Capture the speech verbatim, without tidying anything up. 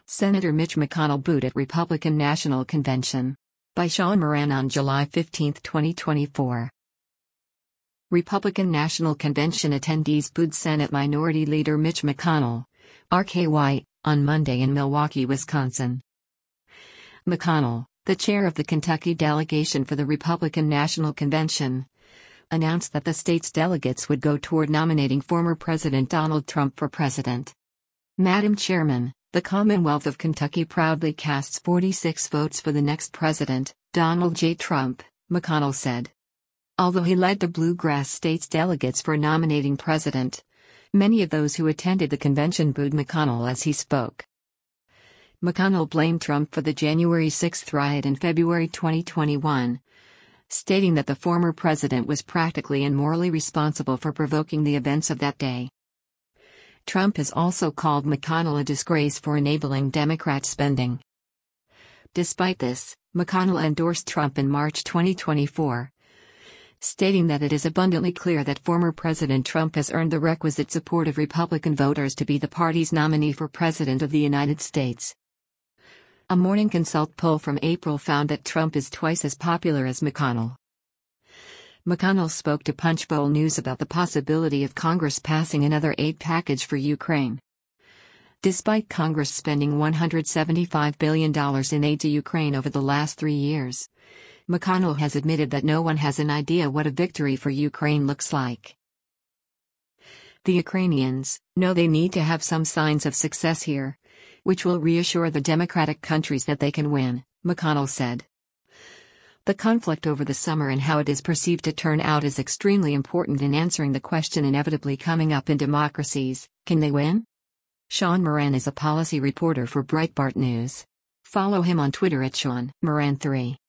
Senator Mitch McConnell booed at Republican National Convention. By Sean Moran on July fifteenth, twenty twenty-four. Republican National Convention attendees booed Senate Minority Leader Mitch McConnell, R K Y, on Monday in Milwaukee, Wisconsin. McConnell, the chair of the Kentucky delegation for the Republican National Convention, announced that the state's delegates would go toward nominating former President Donald Trump for president. Madam Chairman, the Commonwealth of Kentucky proudly casts forty-six votes for the next president, Donald J. Trump, McConnell said. Although he led the Bluegrass state's delegates for nominating president, many of those who attended the convention booed McConnell as he spoke. McConnell blamed Trump for the January sixth riot in February twenty twenty-one, stating that the former president was practically and morally responsible for provoking the events of that day. Trump has also called McConnell a disgrace for enabling Democrat spending. Despite this, McConnell endorsed Trump in March twenty twenty-four, stating that it is abundantly clear that former President Trump has earned the requisite support of Republican voters to be the party's nominee for President of the United States. A Morning Consult poll from April found that Trump is twice as popular as McConnell. McConnell spoke to Punchbowl News about the possibility of Congress passing another aid package for Ukraine. Despite Congress spending one hundred seventy-five billion dollars in aid to Ukraine over the last three years, McConnell has admitted that no one has an idea what a victory for Ukraine looks like. The Ukrainians know they need to have some signs of success here, which will reassure the democratic countries that they can win, McConnell said. The conflict over the summer and how it is perceived to turn out is extremely important in answering the question inevitably coming up in democracies: can they win? Sean Moran is a policy reporter for Breitbart News. Follow him on Twitter at Sean Moran three.